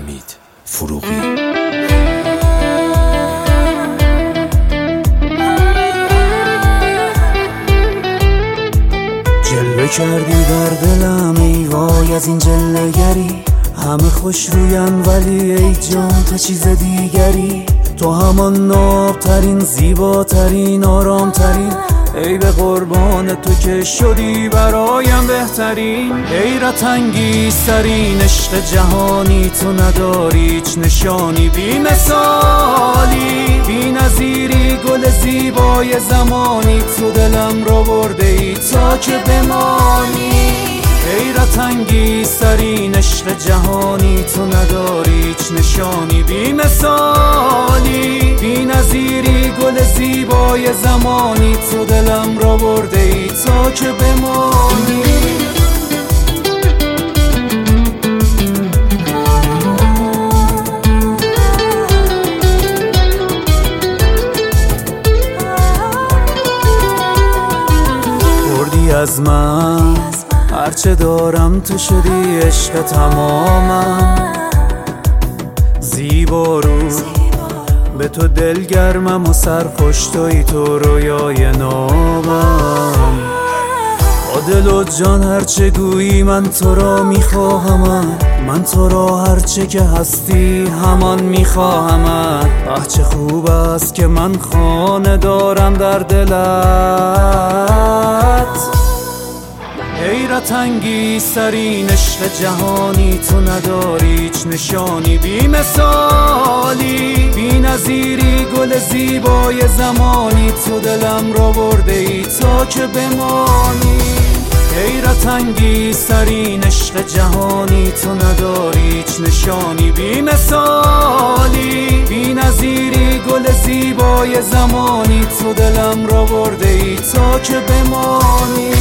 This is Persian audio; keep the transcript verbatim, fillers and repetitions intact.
حمید فروغی. جلوه کردی در دلم ای وای از این جلوگری، همه خوش روین ولی ای جان تو چیز دیگری. تو همان نابترین زیباترین آرامترین، ای به قربان تو که شدی برایم بهترین. حیرت انگیزترین عشق جهانی تو نداری هیچ نشانی، بی مثالی بی نظیری گل زیبای زمانی، تو دلم رو برده ای تا که بمانی. حیرت انگیزترین عشق جهانی تو نداری هیچ نشانی، بی مثالی بی نظیری گل زیبای زمانی، تو دلم را برده ای تا که بمانی. بردی از من هرچه دارم تو شدی عشق تمامم، زیبا رو به تو دلگرمم و سرخوش توی تو رویای نامم. با دل و جان هرچه گویی من تو را میخواهم، من تو را هرچه که هستی همان میخواهم. اه چه خوب است که من خانه دارم در دلت. حیرت انگیزترین عشق جهانی تو نداری هیچ نشانی، بی مثالی بی نظیری گل زیبای زمانی، تو دلم را برده ای تا که بمانی. حیرت انگیزترین عشق جهانی تو نداری هیچ نشانی، بی مثالی بی نظیری گل زیبای زمانی، تو دلم را برده ای تا که بمانی.